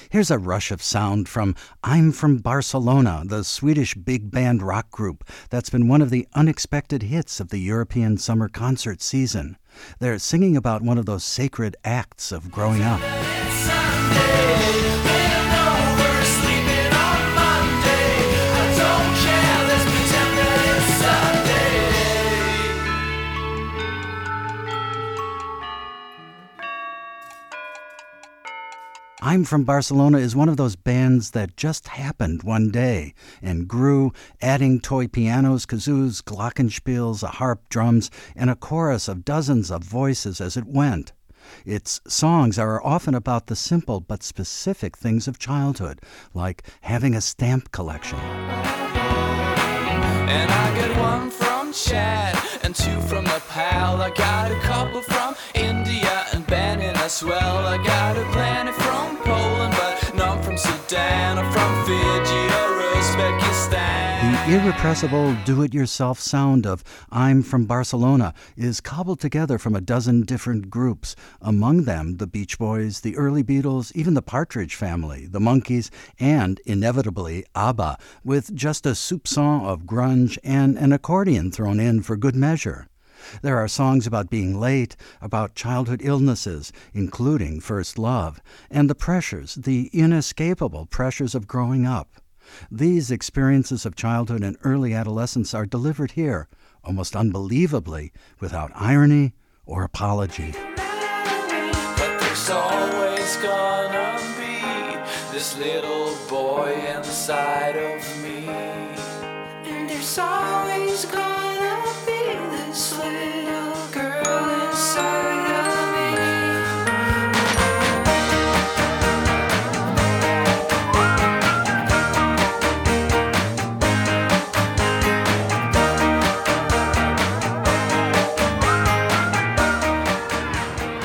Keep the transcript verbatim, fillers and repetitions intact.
Here's a rush of sound from I'm from Barcelona, the Swedish big band rock group that's been one of the unexpected hits of the European summer concert season. They're singing about one of those sacred acts of growing up. I'm from Barcelona is one of those bands that just happened one day and grew, adding toy pianos, kazoos, glockenspiels, a harp, drums, and a chorus of dozens of voices as it went. Its songs are often about the simple but specific things of childhood, like having a stamp collection. And I got one from Chad and two from Nepal. I got a couple from India and Benin as well. I got a planet from Poland, but none from Sudan or from Fiji or Uzbekistan. The irrepressible do-it-yourself sound of I'm from Barcelona is cobbled together from a dozen different groups, among them the Beach Boys, the early Beatles, even the Partridge Family, the Monkees, and, inevitably, ABBA, with just a soupçon of grunge and an accordion thrown in for good measure. There are songs about being late, about childhood illnesses, including first love, and the pressures, the inescapable pressures of growing up. These experiences of childhood and early adolescence are delivered here, almost unbelievably, without irony or apology. But there's always gonna be this little boy inside of me. And there's always gonna